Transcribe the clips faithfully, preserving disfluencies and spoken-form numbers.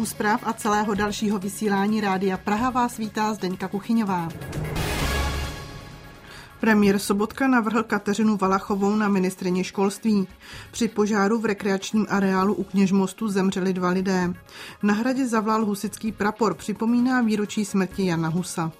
zpráv a celého dalšího vysílání Rádia Praha vás vítá Zdeňka Kuchyňová. Premiér Sobotka navrhl Kateřinu Valachovou na ministryni školství. Při požáru v rekreačním areálu u Kněžmostu zemřeli dva lidé. Na hradě zavlal husitský prapor, připomíná výročí smrti Jana Husa.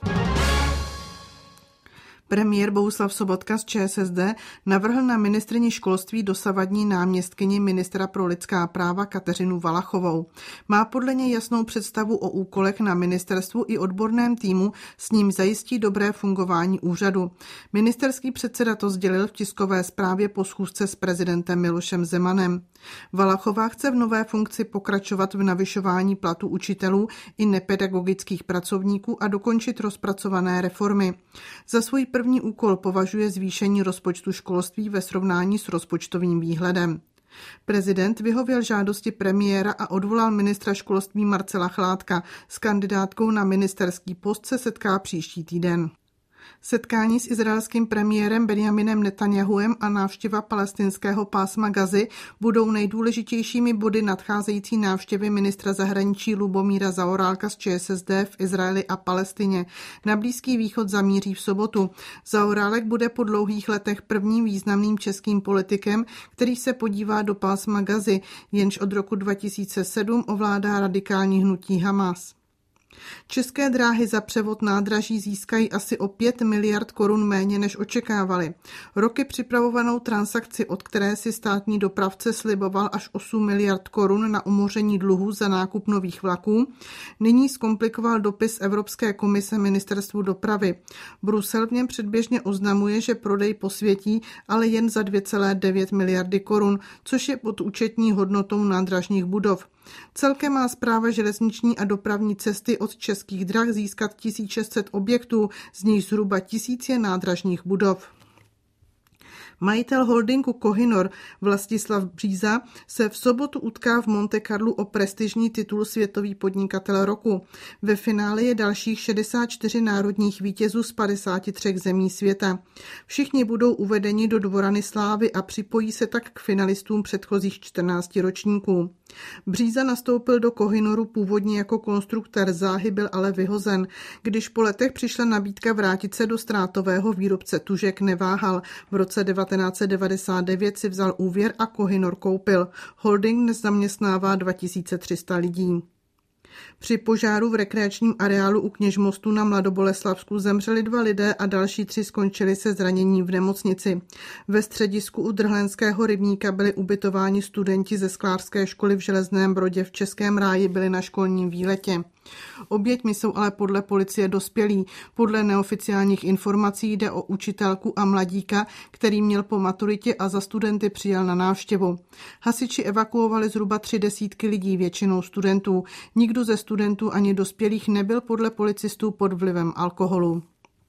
Premiér Bohuslav Sobotka z ČSSD navrhl na ministryni školství dosavadní náměstkyni ministra pro lidská práva Kateřinu Valachovou. Má podle něj jasnou představu o úkolech na ministerstvu i odborném týmu, s ním zajistí dobré fungování úřadu. Ministerský předseda to sdělil v tiskové zprávě po schůzce s prezidentem Milošem Zemanem. Valachová chce v nové funkci pokračovat v navyšování platů učitelů i nepedagogických pracovníků a dokončit rozpracované reformy. Za svůj první úkol považuje zvýšení rozpočtu školství ve srovnání s rozpočtovým výhledem. Prezident vyhověl žádosti premiéra a odvolal ministra školství Marcela Chládka. S kandidátkou na ministerský post se setká příští týden. Setkání s izraelským premiérem Benjaminem Netanjahuem a návštěva palestinského pásma Gazy budou nejdůležitějšími body nadcházející návštěvy ministra zahraničí Lubomíra Zaorálka z ČSSD v Izraeli a Palestině. Na Blízký východ zamíří v sobotu. Zaorálek bude po dlouhých letech prvním významným českým politikem, který se podívá do pásma Gazy, jenž od roku dva tisíce sedm ovládá radikální hnutí Hamas. České dráhy za převod nádraží získají asi o pět miliard korun méně, než očekávali. Roky připravovanou transakci, od které si státní dopravce sliboval až osm miliard korun na umoření dluhů za nákup nových vlaků, nyní zkomplikoval dopis Evropské komise ministerstvu dopravy. Brusel v něm předběžně oznamuje, že prodej posvětí, ale jen za dvě celé devět miliardy korun, což je pod účetní hodnotou nádražních budov. Celkem má Správa železniční a dopravní cesty od Českých drah získat tisíc šest set objektů, z nich zhruba tisíc je nádražních budov. Majitel holdingu Kohinor Vlastislav Bříza se v sobotu utká v Monte Carlu o prestižní titul Světový podnikatel roku. Ve finále je dalších šedesát čtyři národních vítězů z padesáti třech zemí světa. Všichni budou uvedeni do dvorany slávy a připojí se tak k finalistům předchozích čtrnácti ročníků. Bříza nastoupil do Kohinoru původně jako konstruktor, záhy byl ale vyhozen. Když po letech přišla nabídka vrátit se do ztrátového výrobce tužek, neváhal. V roce devatenáct set devadesát devět si vzal úvěr a Kohinor koupil. Holding dnes zaměstnává dva tisíce tři sta lidí. Při požáru v rekreačním areálu u Kněžmostu na Mladoboleslavsku zemřeli dva lidé a další tři skončili se zraněním v nemocnici. Ve středisku u Drhlenského rybníka byli ubytováni studenti ze sklářské školy v Železném Brodě, v Českém Ráji byli na školním výletě. Oběťmi jsou ale podle policie dospělí. Podle neoficiálních informací jde o učitelku a mladíka, který měl po maturitě a za studenty přijel na návštěvu. Hasiči evakuovali zhruba tři desítky lidí, většinou studentů. Nikdo ze studentů ani dospělých nebyl podle policistů pod vlivem alkoholu.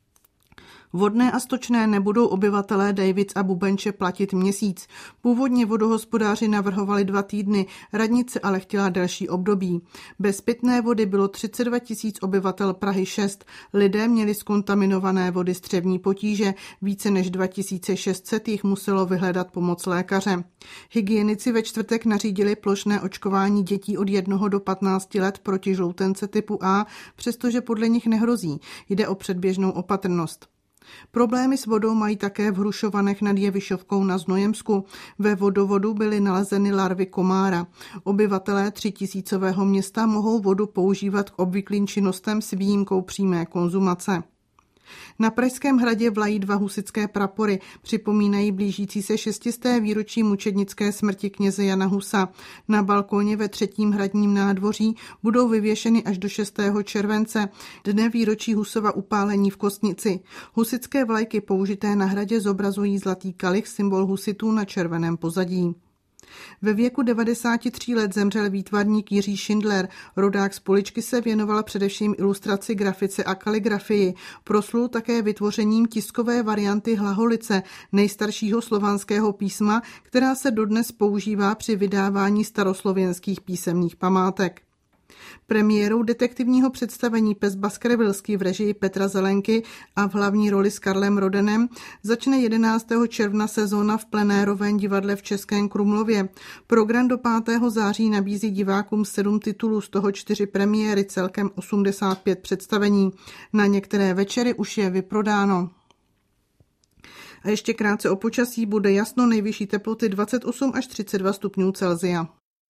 Vodné a stočné nebudou obyvatelé Dejvic a Bubenče platit měsíc. Původně vodohospodáři navrhovali dva týdny, radnice ale chtěla delší období. Bez pitné vody bylo třicet dva tisíc obyvatel Prahy šest. Lidé měli z kontaminované vody střevní potíže, více než dva tisíce šest set jich muselo vyhledat pomoc lékaře. Hygienici ve čtvrtek nařídili plošné očkování dětí od jednoho do patnácti let proti žloutence typu A, přestože podle nich nehrozí. Jde o předběžnou opatrnost. Problémy s vodou mají také v Hrušovanech nad Jevišovkou na Znojemsku. Ve vodovodu byly nalezeny larvy komára. Obyvatelé třítisícového města mohou vodu používat k obvyklým činnostem s výjimkou přímé konzumace. Na Pražském hradě vlají dva husitské prapory, připomínají blížící se šestisté výročí mučednické smrti kněze Jana Husa. Na balkóně ve třetím hradním nádvoří budou vyvěšeny až do šestého července, dne výročí Husova upálení v Kostnici. Husitské vlajky použité na hradě zobrazují zlatý kalich, symbol husitů na červeném pozadí. Ve věku devadesáti tří let zemřel výtvarník Jiří Šindler. Rodák z Poličky se věnoval především ilustraci, grafice a kaligrafii. Proslul také vytvořením tiskové varianty hlaholice, nejstaršího slovanského písma, která se dodnes používá při vydávání staroslovenských písemných památek. Premiérou detektivního představení Pes Baskervillský v režii Petra Zelenky a v hlavní roli s Karlem Rodenem začne jedenáctého června sezóna v plenérovém divadle v Českém Krumlově. Program do pátého září nabízí divákům sedm titulů, z toho čtyři premiéry, celkem osmdesát pět představení. Na některé večery už je vyprodáno. A ještě krátce o počasí. Bude jasno, nejvyšší teploty dvacet osm až třicet dva stupňů Celsia.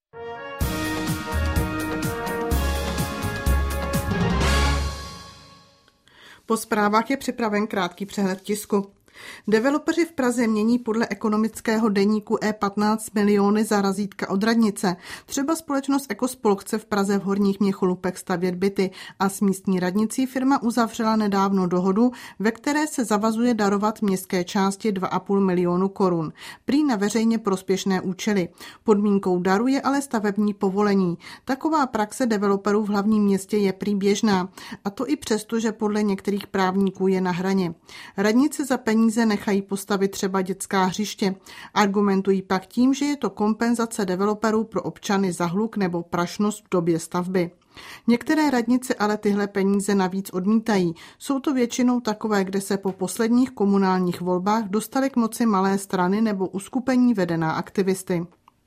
Po zprávách je připraven krátký přehled tisku. Developeři v Praze mění podle ekonomického deníku E patnáct miliony za razítka od radnice. Třeba společnost Ekospol chce v Praze v Horních Měcholupech stavět byty a s místní radnicí firma uzavřela nedávno dohodu, ve které se zavazuje darovat městské části dva a půl milionu korun. Prý na veřejně prospěšné účely. Podmínkou daru je ale stavební povolení. Taková praxe developerů v hlavním městě je prý běžná. A to i přesto, že podle některých právníků je na hraně. Radnice za peníze nechají postavit třeba dětská hřiště. Argumentují pak tím, že je to kompenzace developerů pro občany za hluk nebo prašnost v době stavby. Některé radnice ale tyhle peníze navíc odmítají. Jsou to většinou takové, kde se po posledních komunálních volbách dostaly k moci malé strany nebo uskupení vedená aktivisty.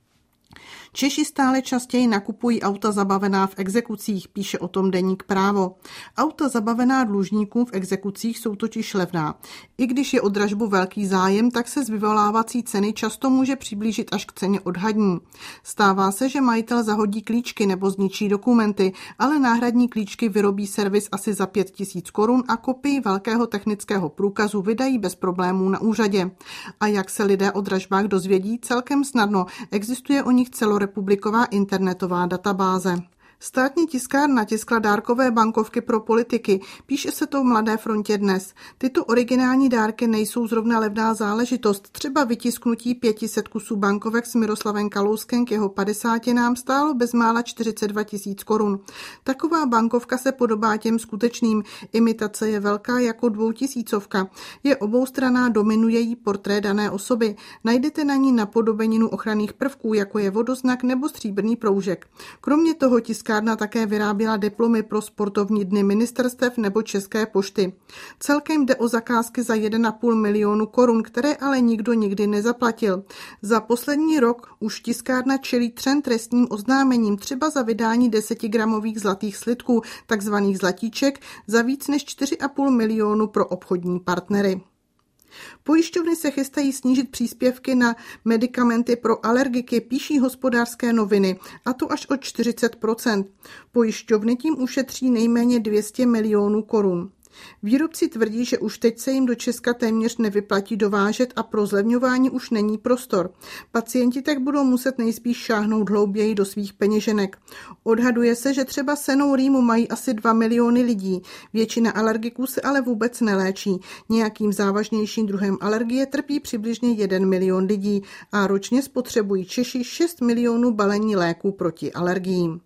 Češi stále častěji nakupují auta zabavená v exekucích, píše o tom deník Právo. Auta zabavená dlužníkům v exekucích jsou totiž levná. I když je o dražbu velký zájem, tak se z vyvolávací ceny často může přiblížit až k ceně odhadní. Stává se, že majitel zahodí klíčky nebo zničí dokumenty, ale náhradní klíčky vyrobí servis asi za pět tisíc korun a kopii velkého technického průkazu vydají bez problémů na úřadě. A jak se lidé o dražbách dozvědí? Celkem snadno. Existuje o nich celorepubliková internetová databáze. Státní tiskárna tiskla dárkové bankovky pro politiky, píše se to v Mladé frontě dnes. Tyto originální dárky nejsou zrovna levná záležitost. Třeba vytisknutí pěti set kusů bankovek s Miroslavem Kalouskem k jeho padesátinám stálo bezmála čtyřicet dva tisíc korun. Taková bankovka se podobá těm skutečným. Imitace je velká jako dvoutisícovka. Je oboustranná, dominuje jí portrét dané osoby. Najdete na ní napodobeninu ochranných prvků, jako je vodoznak nebo stříbrný proužek. Kromě toho tiskárna také vyráběla diplomy pro sportovní dny ministerstev nebo České pošty. Celkem jde o zakázky za jeden a půl milionu korun, které ale nikdo nikdy nezaplatil. Za poslední rok už tiskárna čelí třem trestním oznámením, třeba za vydání desetigramových zlatých slitků, takzvaných zlatíček, za víc než čtyři a půl milionu pro obchodní partnery. Pojišťovny se chystají snížit příspěvky na medikamenty pro alergiky, píší Hospodářské noviny, a to až o čtyřicet procent. Pojišťovny tím ušetří nejméně dvě stě milionů korun. Výrobci tvrdí, že už teď se jim do Česka téměř nevyplatí dovážet a pro zlevňování už není prostor. Pacienti tak budou muset nejspíš šáhnout hlouběji do svých peněženek. Odhaduje se, že třeba senou rýmu mají asi dva miliony lidí. Většina alergiků se ale vůbec neléčí. Nějakým závažnějším druhem alergie trpí přibližně jeden milion lidí a ročně spotřebují Češi šest milionů balení léků proti alergiím.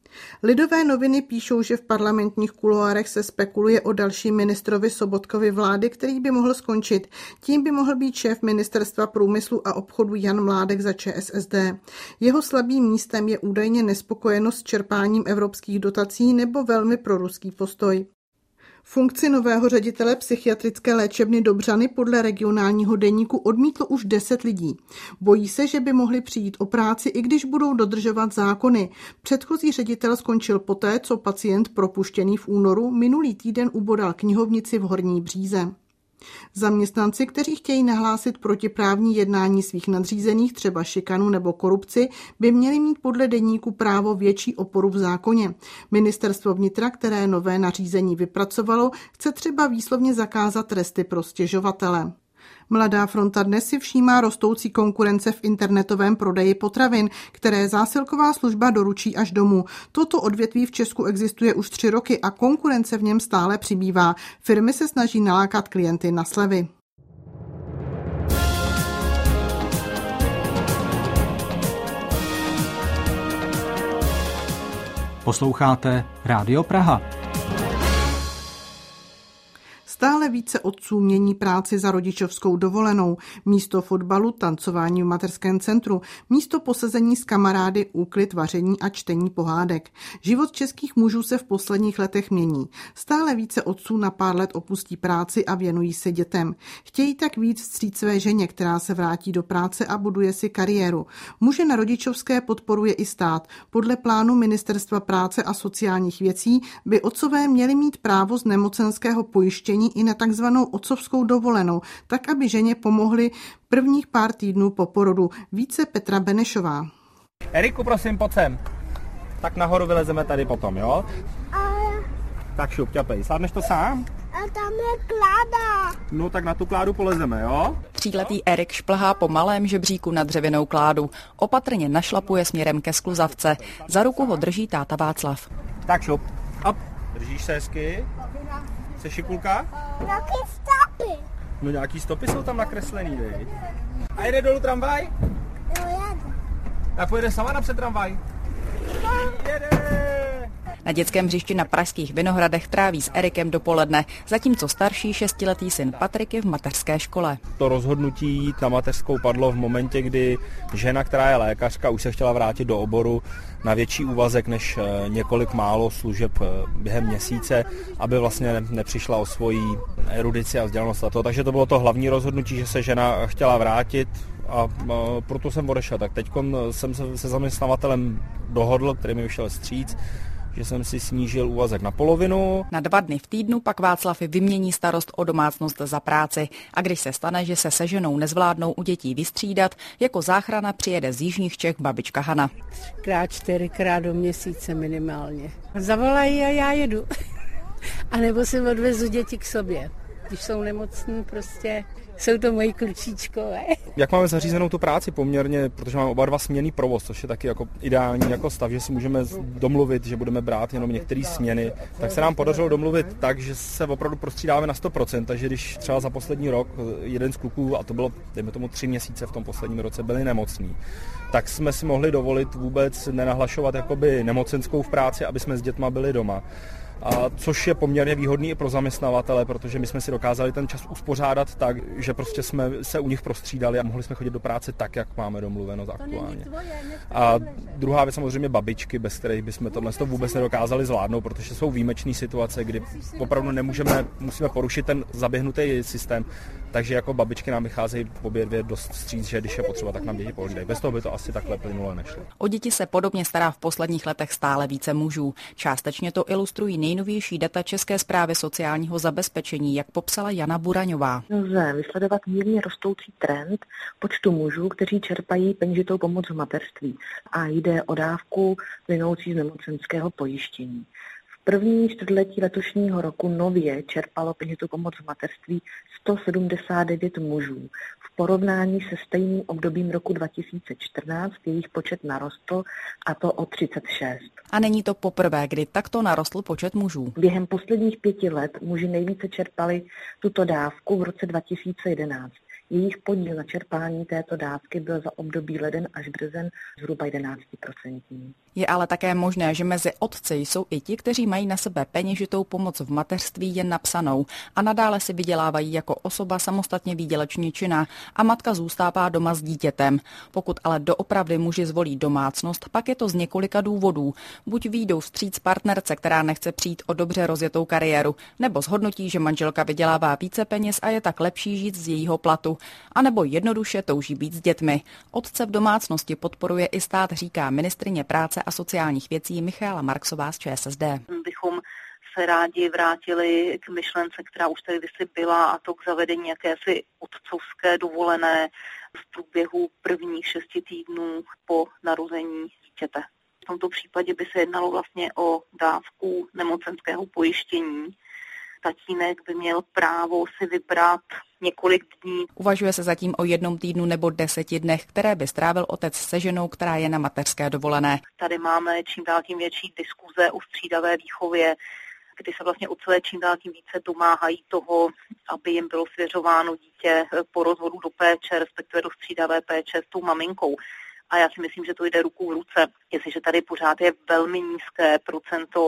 Lidové noviny píšou, že v parlamentních kuloárech se spekuluje o dalším ministrovi Sobotkovy vlády, který by mohl skončit. Tím by mohl být šéf ministerstva průmyslu a obchodu Jan Mládek za Č S S D. Jeho slabým místem je údajně nespokojenost s čerpáním evropských dotací nebo velmi proruský postoj. Funkci nového ředitele psychiatrické léčebny Dobřany podle regionálního deníku odmítlo už deset lidí. Bojí se, že by mohli přijít o práci, i když budou dodržovat zákony. Předchozí ředitel skončil poté, co pacient propuštěný v únoru minulý týden ubodal knihovnici v Horní Bříze. Zaměstnanci, kteří chtějí nahlásit protiprávní jednání svých nadřízených, třeba šikanu nebo korupci, by měli mít podle deníku právo větší oporu v zákoně. Ministerstvo vnitra, které nové nařízení vypracovalo, chce třeba výslovně zakázat tresty pro stěžovatele. Mladá fronta dnes si všímá rostoucí konkurence v internetovém prodeji potravin, které zásilková služba doručí až domů. Toto odvětví v Česku existuje už tři roky a konkurence v něm stále přibývá. Firmy se snaží nalákat klienty na slevy. Posloucháte Rádio Praha. Stále Stále více otců mění práci za rodičovskou dovolenou. Místo fotbalu, tancování v mateřském centru, místo posezení s kamarády, úklid, vaření a čtení pohádek. Život českých mužů se v posledních letech mění. Stále více otců na pár let opustí práci a věnují se dětem. Chtějí tak víc vstříc své ženě, která se vrátí do práce a buduje si kariéru. Muže na rodičovské podporuje i stát. Podle plánu Ministerstva práce a sociálních věcí by otcové měli mít právo z nemocenského pojištění i na takzvanou otcovskou dovolenou, tak aby ženě pomohli prvních pár týdnů po porodu. Více Petra Benešová. Eriku, prosím, pojď sem. Tak nahoru vylezeme tady potom, jo? A... Tak šup, ťapej. Sládneš to sám? A tam je kláda. No tak na tu kládu polezeme, jo? Tříletý Erik šplhá po malém žebříku na dřevěnou kládu. Opatrně našlapuje směrem ke skluzavce. Za ruku ho drží táta Václav. Tak šup. Hop. Držíš se hezky? Jsi šikulka? Nějaký stopy. No nějaký stopy jsou tam nakreslený, dej. A jede dolů tramvaj? Jo, jedu. Tak pojede sama napřed tramvaj. Jede! Na dětském hřišti na pražských Vinohradech tráví s Erikem dopoledne, zatímco starší šestiletý syn Patrik je v mateřské škole. To rozhodnutí jít na mateřskou padlo v momentě, kdy žena, která je lékařka, už se chtěla vrátit do oboru na větší úvazek než několik málo služeb během měsíce, aby vlastně nepřišla o svoji erudici a vzdělanost a to. Takže to bylo to hlavní rozhodnutí, že se žena chtěla vrátit a proto jsem odešel. Tak teď jsem se se zaměstnavatelem dohodl, který mi vyšel vstříc, že jsem si snížil úvazek na polovinu. Na dva dny v týdnu pak Václav vymění starost o domácnost za práci. A když se stane, že se se ženou nezvládnou u dětí vystřídat, jako záchrana přijede z jižních Čech babička Hana. Krát, čtyřikrát do měsíce minimálně. Zavolají a já jedu. A nebo si odvezu děti k sobě. Když jsou nemocní, prostě jsou to moji klučíčkové. Jak máme zařízenou tu práci poměrně, protože máme oba dva směnný provoz, což je taky jako ideální jako stav, že si můžeme domluvit, že budeme brát jenom některé směny, tak se nám podařilo domluvit tak, že se opravdu prostřídáme na sto procent, takže když třeba za poslední rok jeden z kluků, a to bylo dejme tomu tři měsíce v tom posledním roce, byli nemocní, tak jsme si mohli dovolit vůbec nenahlašovat jakoby nemocenskou v práci, aby jsme s dětma byli doma. A což je poměrně výhodný i pro zaměstnavatele, protože my jsme si dokázali ten čas uspořádat tak, že prostě jsme se u nich prostřídali a mohli jsme chodit do práce tak, jak máme domluveno aktuálně. A druhá věc samozřejmě babičky, bez kterých bychom tohle vůbec nedokázali zvládnout, protože jsou výjimečné situace, kdy opravdu nemůžeme, musíme porušit ten zaběhnutý systém, takže jako babičky nám vycházejí obě dvě dost vstříc, že když je potřeba, tak nám děti pohlídají. Bez toho by to asi takhle plynule nešlo. O děti se podobně stará v posledních letech stále více mužů. Částečně to ilustrují nejnovější data České správy sociálního zabezpečení, jak popsala Jana Buraňová. Lze vysledovat mírně rostoucí trend počtu mužů, kteří čerpají peněžitou pomoc v mateřství, a jde o dávku plynoucí z nemocenského pojištění. V první čtvrtletí letošního roku nově čerpalo peněžitou pomoc v mateřství sto sedmdesát devět mužů. V porovnání se stejným obdobím roku dva tisíce čtrnáct jejich počet narostl, a to o třicet šest. A není to poprvé, kdy takto narostl počet mužů. Během posledních pěti let muži nejvíce čerpali tuto dávku v roce dva tisíce jedenáct. Jejich podíl na čerpání této dávky byl za období leden až březen zhruba jedenáct procent. Je ale také možné, že mezi otci jsou i ti, kteří mají na sebe peněžitou pomoc v mateřství jen napsanou a nadále si vydělávají jako osoba samostatně výdělečně činná a matka zůstává doma s dítětem. Pokud ale doopravdy muži zvolí domácnost, pak je to z několika důvodů. Buď výjdou vstříc partnerce, která nechce přijít o dobře rozjetou kariéru, nebo zhodnotí, že manželka vydělává více peněz a je tak lepší žít z jejího platu, a nebo jednoduše touží být s dětmi. Otce v domácnosti podporuje i stát, říká ministryně práce a sociálních věcí Michaela Marksová z ČSSD. Bychom se rádi vrátili k myšlence, která už tady kdysi byla, a to k zavedení jakési otcovské dovolené v průběhu prvních šesti týdnů po narození dítěte. V tomto případě by se jednalo vlastně o dávku nemocenského pojištění. Tatínek by měl právo si vybrat několik dní. Uvažuje se zatím o jednom týdnu nebo deseti dnech, které by strávil otec se ženou, která je na mateřské dovolené. Tady máme čím dál tím větší diskuze o střídavé výchově, kdy se vlastně otcové čím dál tím více domáhají toho, aby jim bylo svěřováno dítě po rozvodu do péče, respektive do střídavé péče s tou maminkou. A já si myslím, že to jde ruku v ruce. Jestliže tady pořád je velmi nízké procento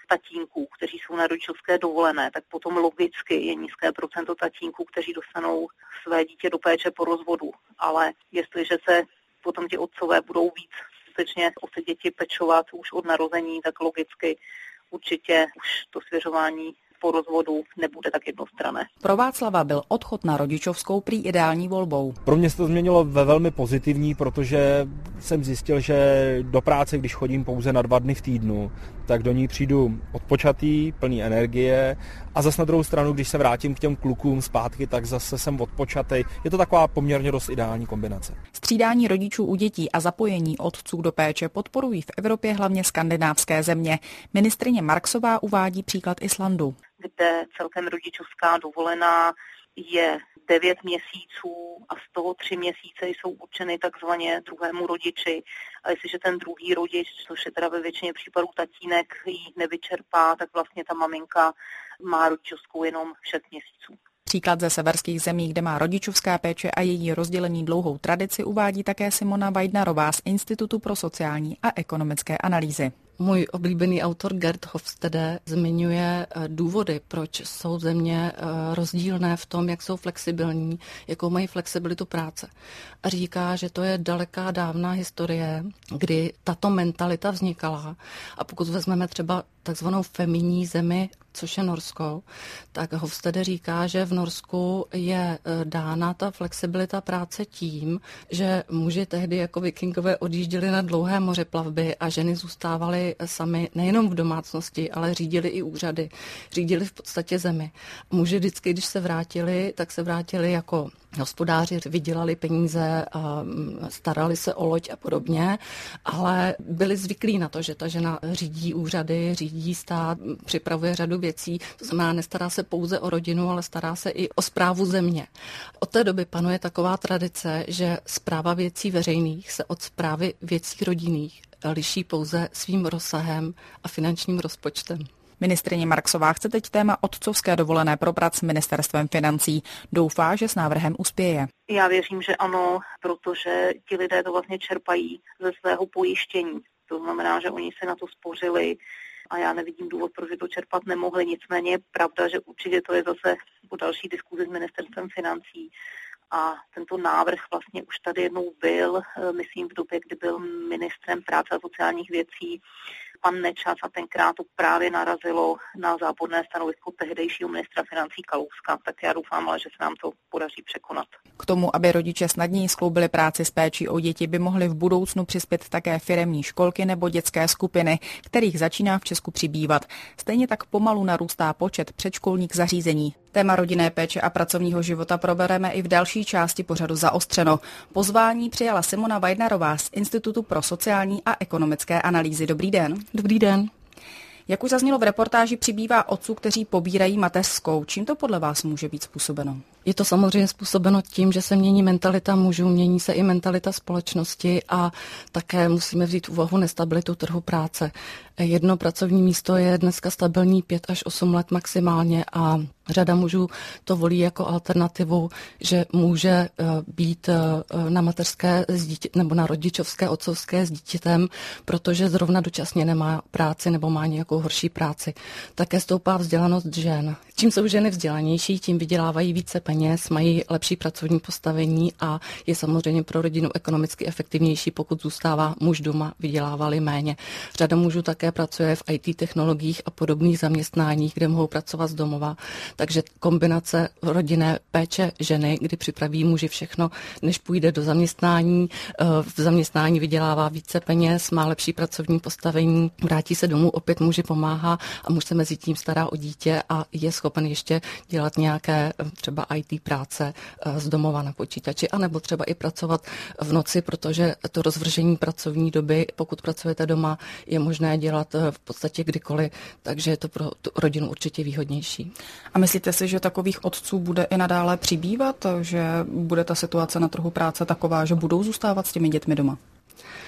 tatínků, kteří jsou na rodičovské dovolené, tak potom logicky je nízké procento tatínků, kteří dostanou své dítě do péče po rozvodu. Ale jestliže se potom ti otcové budou víc skutečně o ty děti pečovat už od narození, tak logicky určitě už to svěřování po rozvodu nebude tak jednostranné. Pro Václava byl odchod na rodičovskou prý ideální volbou. Pro mě se to změnilo ve velmi pozitivní, protože jsem zjistil, že do práce, když chodím pouze na dva dny v týdnu, tak do ní přijdu odpočatý, plný energie a zase na druhou stranu, když se vrátím k těm klukům zpátky, tak zase jsem odpočatý. Je to taková poměrně dost ideální kombinace. Střídání rodičů u dětí a zapojení otců do péče podporují v Evropě hlavně skandinávské země. Ministryně Marksová uvádí příklad Islandu, kde celkem rodičovská dovolená je devět měsíců a z toho tři měsíce jsou určeny takzvaně druhému rodiči. A jestliže ten druhý rodič, což je teda ve většině případů tatínek, ji nevyčerpá, tak vlastně ta maminka má rodičovskou jenom šest měsíců. Příklad ze severských zemí, kde má rodičovská péče a její rozdělení dlouhou tradici, uvádí také Simona Weidnerová z Institutu pro sociální a ekonomické analýzy. Můj oblíbený autor Gerd Hofstede zmiňuje důvody, proč jsou země rozdílné v tom, jak jsou flexibilní, jakou mají flexibilitu práce. A říká, že to je daleká dávná historie, kdy tato mentalita vznikala. A pokud vezmeme třeba takzvanou feminní zemi, což je Norsko, tak Hofstede říká, že v Norsku je dána ta flexibilita práce tím, že muži tehdy jako vikingové odjížděli na dlouhé mořeplavby a ženy zůstávaly sami nejenom v domácnosti, ale řídili i úřady, řídili v podstatě zemi. Muži vždycky, když se vrátili, tak se vrátili jako hospodáři, vydělali peníze, starali se o loď a podobně, ale byli zvyklí na to, že ta žena řídí úřady, řídí stát, připravuje řadu věcí, to znamená, nestará se pouze o rodinu, ale stará se i o správu země. Od té doby panuje taková tradice, že správa věcí veřejných se od správy věcí rodinných liší pouze svým rozsahem a finančním rozpočtem. Ministryně Marksová chce teď téma otcovské dovolené probrat s ministerstvem financí. Doufá, že s návrhem uspěje. Já věřím, že ano, protože ti lidé to vlastně čerpají ze svého pojištění. To znamená, že oni se na to spořili a já nevidím důvod, proč by to čerpat nemohli. Nicméně je pravda, že určitě to je zase po další diskuzi s ministerstvem financí. A tento návrh vlastně už tady jednou byl, myslím v době, kdy byl ministrem práce a sociálních věcí pan Nečas a tenkrát to právě narazilo na záporné stanovisko tehdejšího ministra financí Kalouska. Tak já doufám, ale že se nám to podaří překonat. K tomu, aby rodiče snadněji skloubili práci s péčí o děti, by mohly v budoucnu přispět také firemní školky nebo dětské skupiny, kterých začíná v Česku přibývat. Stejně tak pomalu narůstá počet předškolních zařízení. Téma rodinné péče a pracovního života probereme i v další části pořadu Zaostřeno. Pozvání přijala Simona Weidnerová z Institutu pro sociální a ekonomické analýzy. Dobrý den. Dobrý den. Jak už zaznělo v reportáži, přibývá otců, kteří pobírají mateřskou. Čím to podle vás může být způsobeno? Je to samozřejmě způsobeno tím, že se mění mentalita mužů, mění se i mentalita společnosti a také musíme vzít v úvahu nestabilitu trhu práce. Jedno pracovní místo je dneska stabilní pět až osm let maximálně a řada mužů to volí jako alternativu, že může být na mateřské s dítě, nebo na rodičovské, otcovské s dítětem, protože zrovna dočasně nemá práci nebo má nějakou horší práci. Také stoupá vzdělanost žen. Čím jsou ženy vzdělanější, tím vydělávají více peněz, mají lepší pracovní postavení a je samozřejmě pro rodinu ekonomicky efektivnější, pokud zůstává muž doma, vydělávali méně. Řada mužů také pracuje v í té technologiích a podobných zaměstnáních, kde mohou pracovat z domova. Takže kombinace rodinné péče ženy, kdy připraví muži všechno, než půjde do zaměstnání, v zaměstnání vydělává více peněz, má lepší pracovní postavení, vrátí se domů, opět muži pomáhá a muž se mezi tím stará o dítě a je schopen ještě dělat nějaké třeba í té práce z domova na počítači, anebo třeba i pracovat v noci, protože to rozvržení pracovní doby, pokud pracujete doma, je možné dělat v podstatě kdykoliv, takže je to pro tu rodinu určitě výhodnější. A myslíte si, že takových otců bude i nadále přibývat, že bude ta situace na trhu práce taková, že budou zůstávat s těmi dětmi doma?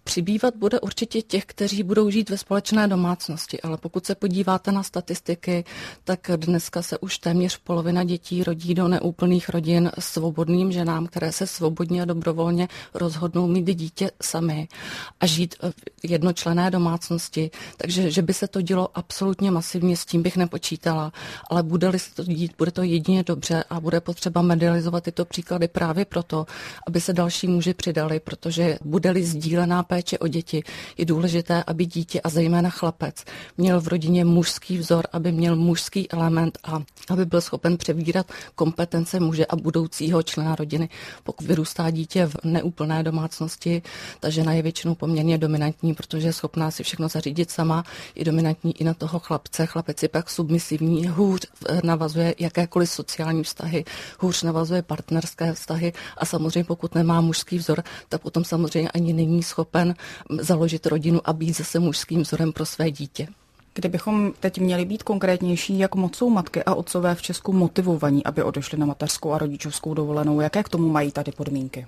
Přibývat bude určitě těch, kteří budou žít ve společné domácnosti, ale pokud se podíváte na statistiky, tak dneska se už téměř polovina dětí rodí do neúplných rodin svobodným ženám, které se svobodně a dobrovolně rozhodnou mít dítě sami a žít v jednočlenné domácnosti. Takže že by se to dělo absolutně masivně, s tím bych nepočítala, ale bude-li se to dít, bude to jedině dobře a bude potřeba medializovat tyto příklady právě proto, aby se další muži přidali, protože bude-li sdílená péče o děti, je důležité, aby dítě a zejména chlapec měl v rodině mužský vzor, aby měl mužský element a aby byl schopen přebírat kompetence muže a budoucího člena rodiny. Pokud vyrůstá dítě v neúplné domácnosti, ta žena je většinou poměrně dominantní, protože je schopná si všechno zařídit sama, je dominantní i na toho chlapce. Chlapec je pak submisivní, hůř navazuje jakékoliv sociální vztahy, hůř navazuje partnerské vztahy a samozřejmě pokud nemá mužský vzor, tak potom samozřejmě ani není schopen založit rodinu a být zase mužským vzorem pro své dítě. Kdybychom teď měli být konkrétnější, jak moc jsou matky a otcové v Česku motivovaní, aby odešli na mateřskou a rodičovskou dovolenou, jaké k tomu mají tady podmínky?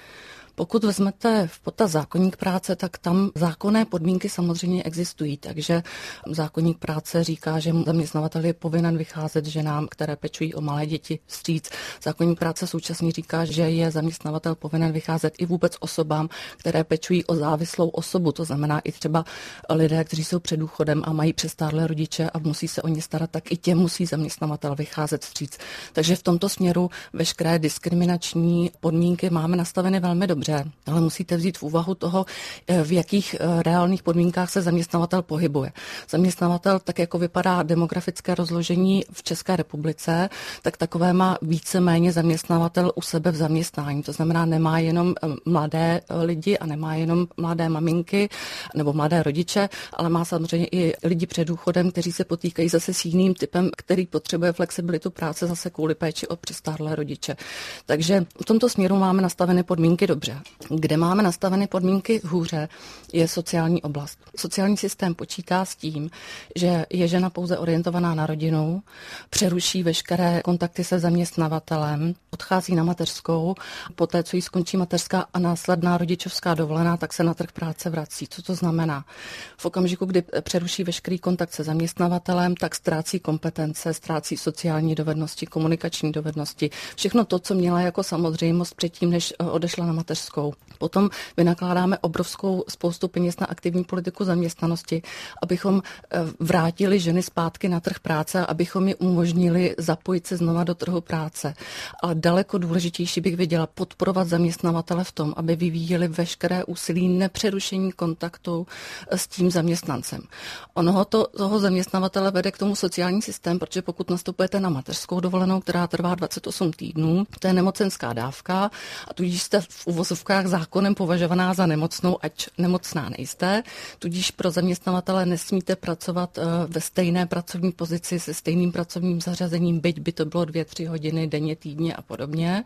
Pokud vezmete v potaz zákoník práce, tak tam zákonné podmínky samozřejmě existují, takže zákoník práce říká, že zaměstnavatel je povinen vycházet ženám, které pečují o malé děti, vstříc. Zákoník práce současně říká, že je zaměstnavatel povinen vycházet i vůbec osobám, které pečují o závislou osobu, to znamená i třeba lidé, kteří jsou před důchodem a mají přestárlé rodiče a musí se o ně starat, tak i těm musí zaměstnavatel vycházet vstříc. Takže v tomto směru veškeré diskriminační podmínky máme nastaveny velmi dobře. Ale musíte vzít v úvahu toho, v jakých reálných podmínkách se zaměstnavatel pohybuje. Zaměstnavatel, tak jako vypadá demografické rozložení v České republice, tak takové má víceméně zaměstnavatel u sebe v zaměstnání. To znamená, nemá jenom mladé lidi a nemá jenom mladé maminky nebo mladé rodiče, ale má samozřejmě i lidi před důchodem, kteří se potýkají zase s jiným typem, který potřebuje flexibilitu práce zase kvůli péči o přestárlé rodiče. Takže v tomto směru máme nastaveny podmínky dobře. Kde máme nastaveny podmínky hůře, je sociální oblast. Sociální systém počítá s tím, že je žena pouze orientovaná na rodinu, přeruší veškeré kontakty se zaměstnavatelem, odchází na mateřskou, poté, co jí skončí mateřská a následná rodičovská dovolená, tak se na trh práce vrací. Co to znamená? V okamžiku, kdy přeruší veškerý kontakt se zaměstnavatelem, tak ztrácí kompetence, ztrácí sociální dovednosti, komunikační dovednosti, všechno to, co měla jako samozřejmost předtím, než odešla na mateřskou. Potom vynakládáme obrovskou spoustu peněz na aktivní politiku zaměstnanosti, abychom vrátili ženy zpátky na trh práce, abychom je umožnili zapojit se znova do trhu práce. Ale daleko důležitější bych viděla podporovat zaměstnavatele v tom, aby vyvíjeli veškeré úsilí nepřerušení kontaktu s tím zaměstnancem. Onoho to, toho zaměstnavatele vede k tomu sociální systém, protože pokud nastupujete na mateřskou dovolenou, která trvá dvacet osm týdnů, to je nemocenská dávka a tudíž jste v uvozovkách zákonem považovaná za nemocnou, ať nemocná nejste, tudíž pro zaměstnavatele nesmíte pracovat ve stejné pracovní pozici se stejným pracovním zařazením, byť by to bylo dvě, tři hodiny denně, týdně a podobně.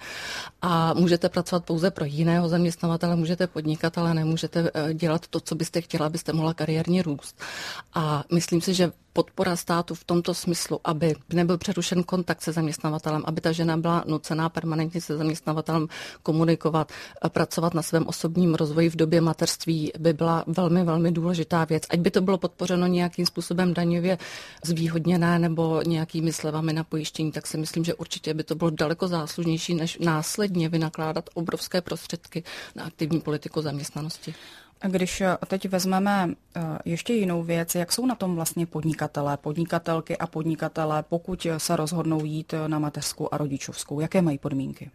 A můžete pracovat pouze pro jiného zaměstnavatele, můžete podnikat, ale nemůžete dělat to, co byste chtěla, abyste mohla kariérně růst. A myslím si, že podpora státu v tomto smyslu, aby nebyl přerušen kontakt se zaměstnavatelem, aby ta žena byla nucená permanentně se zaměstnavatelem komunikovat, pracovat na svém osobním rozvoji v době mateřství, by byla velmi, velmi důležitá věc. Ať by to bylo podpořeno nějakým způsobem daňově zvýhodněné nebo nějakými slevami na pojištění, tak si myslím, že určitě by to bylo daleko záslužnější, než následně vynakládat obrovské prostředky na aktivní politiku zaměstnanosti. Když teď vezmeme ještě jinou věc, jak jsou na tom vlastně podnikatelé, podnikatelky a podnikatelé, pokud se rozhodnou jít na mateřskou a rodičovskou, jaké mají podmínky?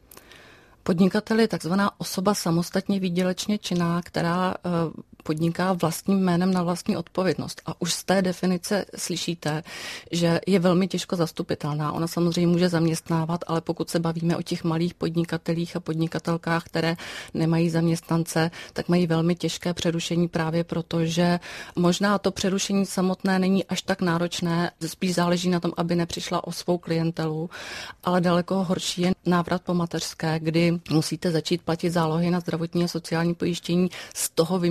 Podnikatel je takzvaná osoba samostatně výdělečně činná, která podniká vlastním jménem na vlastní odpovědnost. A už z té definice slyšíte, že je velmi těžko zastupitelná. Ona samozřejmě může zaměstnávat, ale pokud se bavíme o těch malých podnikatelích a podnikatelkách, které nemají zaměstnance, tak mají velmi těžké přerušení právě proto, že možná to přerušení samotné není až tak náročné, spíš záleží na tom, aby nepřišla o svou klientelu, ale daleko horší je návrat po mateřské, kdy musíte začít platit zálohy na zdravotní a sociální pojištění, z toho vyměřovací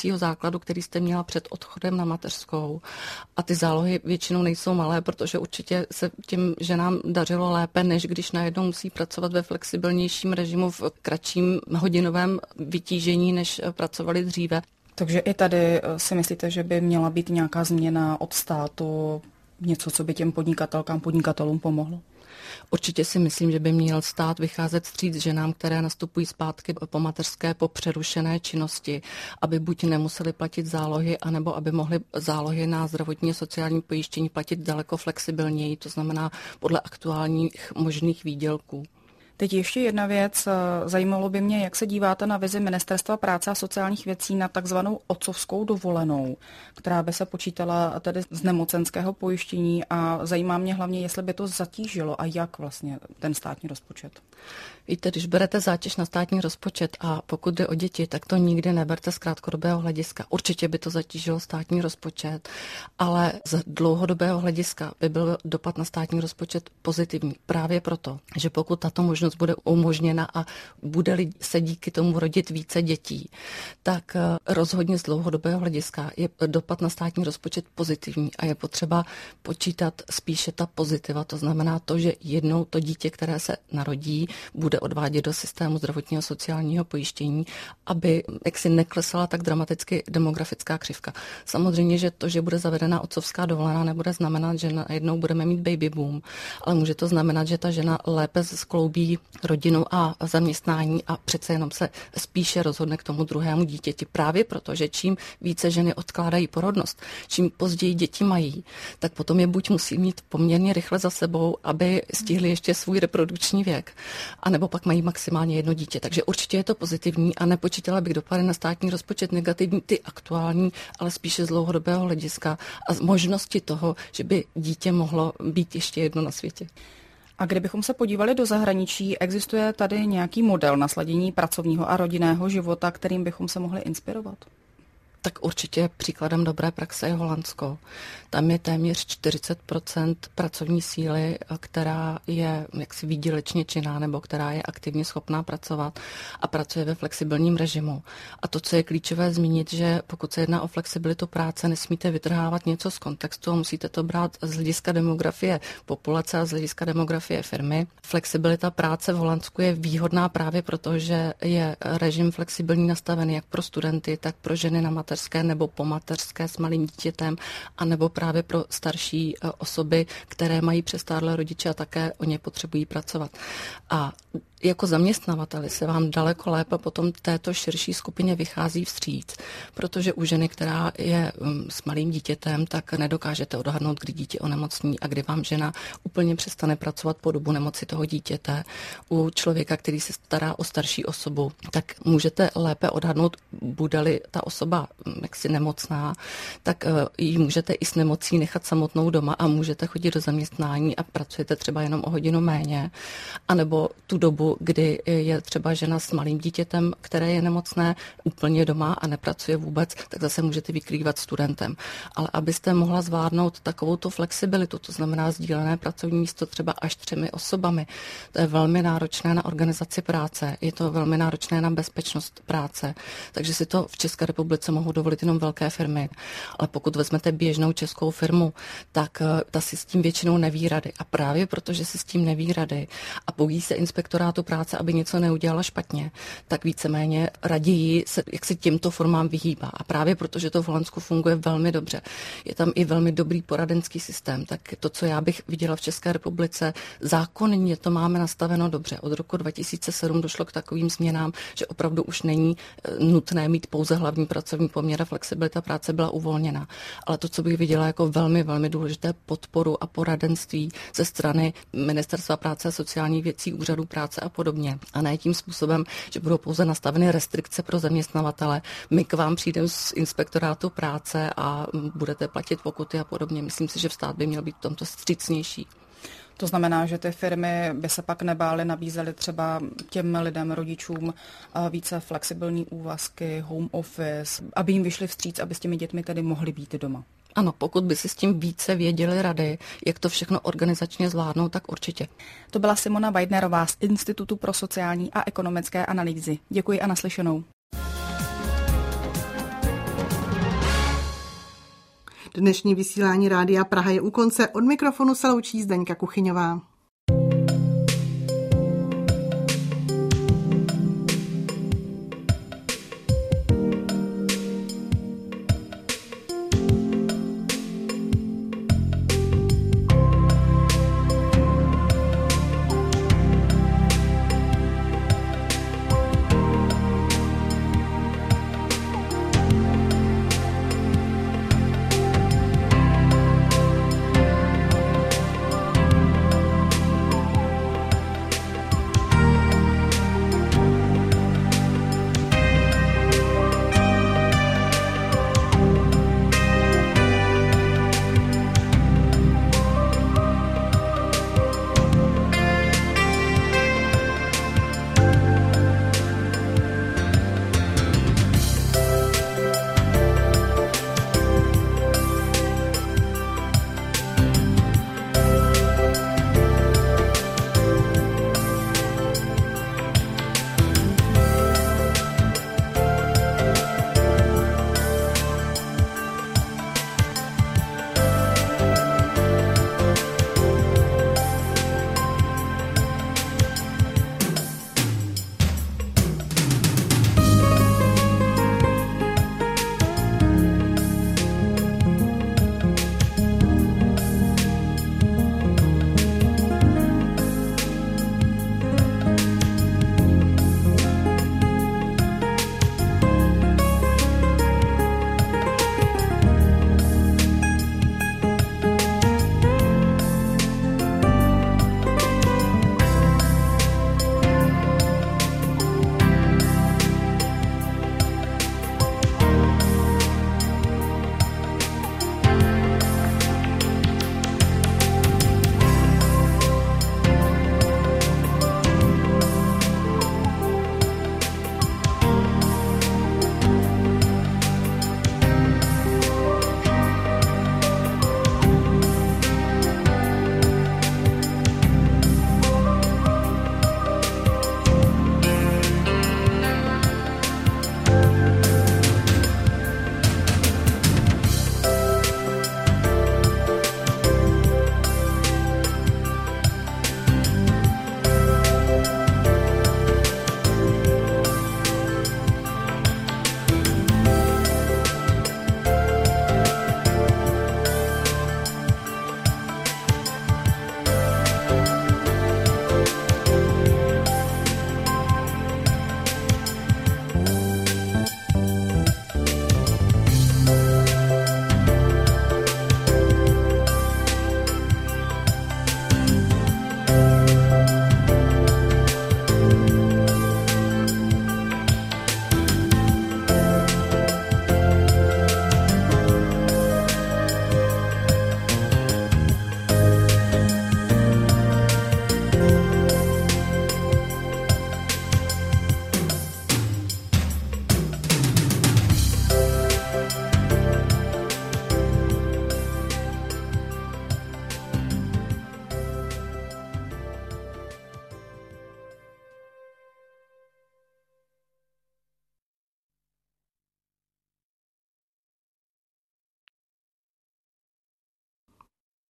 vyživovacího základu, který jste měla před odchodem na mateřskou. A ty zálohy většinou nejsou malé, protože určitě se těm ženám dařilo lépe, než když najednou musí pracovat ve flexibilnějším režimu v kratším hodinovém vytížení, než pracovali dříve. Takže i tady si myslíte, že by měla být nějaká změna od státu, něco, co by těm podnikatelkám, podnikatelům pomohlo? Určitě si myslím, že by měl stát vycházet vstříc ženám, které nastupují zpátky po mateřské po přerušené činnosti, aby buď nemuseli platit zálohy, anebo aby mohli zálohy na zdravotní a sociální pojištění platit daleko flexibilněji, to znamená podle aktuálních možných výdělků. Teď ještě jedna věc. Zajímalo by mě, jak se díváte na vizi Ministerstva práce a sociálních věcí na takzvanou otcovskou dovolenou, která by se počítala tedy z nemocenského pojištění, a zajímá mě hlavně, jestli by to zatížilo a jak vlastně ten státní rozpočet. Víte, když berete zátěž na státní rozpočet a pokud jde o děti, tak to nikdy neberte z krátkodobého hlediska. Určitě by to zatížilo státní rozpočet, ale z dlouhodobého hlediska by byl dopad na státní rozpočet pozitivní. Právě proto, že pokud tato možnost bude umožněna a bude se díky tomu rodit více dětí, tak rozhodně z dlouhodobého hlediska je dopad na státní rozpočet pozitivní a je potřeba počítat spíše ta pozitiva. To znamená to, že jednou to dítě, které se narodí, bude odvádět do systému zdravotního a sociálního pojištění, aby jaksi neklesala tak dramaticky demografická křivka. Samozřejmě, že to, že bude zavedena otcovská dovolená, nebude znamenat, že najednou budeme mít baby boom, ale může to znamenat, že ta žena lépe skloubí rodinu a zaměstnání a přece jenom se spíše rozhodne k tomu druhému dítěti. Právě proto, že čím více ženy odkládají porodnost, čím později děti mají, tak potom je buď musí mít poměrně rychle za sebou, aby stihli ještě svůj reprodukční věk, a nebo pak mají maximálně jedno dítě. Takže určitě je to pozitivní a nepočítala bych dopady na státní rozpočet negativní, ty aktuální, ale spíše z dlouhodobého hlediska a z možnosti toho, že by dítě mohlo být ještě jedno na světě. A kdybychom se podívali do zahraničí, existuje tady nějaký model na sladění pracovního a rodinného života, kterým bychom se mohli inspirovat? Tak určitě příkladem dobré praxe je Holandsko. Tam je téměř čtyřicet procent pracovní síly, která je jaksi výdělečně činná nebo která je aktivně schopná pracovat a pracuje ve flexibilním režimu. A to, co je klíčové zmínit, že pokud se jedná o flexibilitu práce, nesmíte vytrhávat něco z kontextu a musíte to brát z hlediska demografie populace a z hlediska demografie firmy. Flexibilita práce v Holandsku je výhodná právě proto, že je režim flexibilní nastavený jak pro studenty, tak pro ženy na mateřské nebo pomateřské s malým dítětem, anebo právě pro starší osoby, které mají přestárlé rodiče a také o ně potřebují pracovat. A jako zaměstnavateli se vám daleko lépe potom této širší skupině vychází vstříc, protože u ženy, která je s malým dítětem, tak nedokážete odhadnout, kdy dítě onemocní a kdy vám žena úplně přestane pracovat po dobu nemoci toho dítěte. U člověka, který se stará o starší osobu, tak můžete lépe odhadnout, bude-li ta osoba jaksi nemocná, tak ji můžete i s nemocí nechat samotnou doma a můžete chodit do zaměstnání a pracujete třeba jenom o hodinu méně, anebo tu dobu, kdy je třeba žena s malým dítětem, které je nemocné, úplně doma a nepracuje vůbec, tak zase můžete vykrývat studentem. Ale abyste mohla zvládnout takovou tu flexibilitu, to znamená sdílené pracovní místo třeba až třemi osobami, to je velmi náročné na organizaci práce, je to velmi náročné na bezpečnost práce, takže si to v České republice mohou dovolit jenom velké firmy. Ale pokud vezmete běžnou českou firmu, tak ta si s tím většinou neví rady. A právě protože si s tím neví rady a bojí se inspektorátu práce, aby něco neudělala špatně, tak víceméně raději se jak se těmto formám vyhýbá. A právě protože to v Holandsku funguje velmi dobře. Je tam i velmi dobrý poradenský systém. Tak to, co já bych viděla v České republice, zákonně to máme nastaveno dobře. Od roku dva tisíce sedm došlo k takovým změnám, že opravdu už není nutné mít pouze hlavní pracovní poměr a flexibilita práce byla uvolněna. Ale to, co bych viděla jako velmi, velmi důležité, podporu a poradenství ze strany Ministerstva práce a sociálních věcí, úřadu práce a podobně. A ne tím způsobem, že budou pouze nastaveny restrikce pro zaměstnavatele. My k vám přijdeme z inspektorátu práce a budete platit pokuty a podobně. Myslím si, že stát by měl být v tomto vstřícnější. To znamená, že ty firmy by se pak nebály, nabízely třeba těm lidem, rodičům více flexibilní úvazky, home office, aby jim vyšli vstříc, aby s těmi dětmi tedy mohli být doma. Ano, pokud by si s tím více věděli rady, jak to všechno organizačně zvládnout, tak určitě. To byla Simona Weidnerová z Institutu pro sociální a ekonomické analýzy. Děkuji a naslyšenou. Dnešní vysílání Rádia Praha je u konce. Od mikrofonu se loučí Zdeňka Kuchyňová.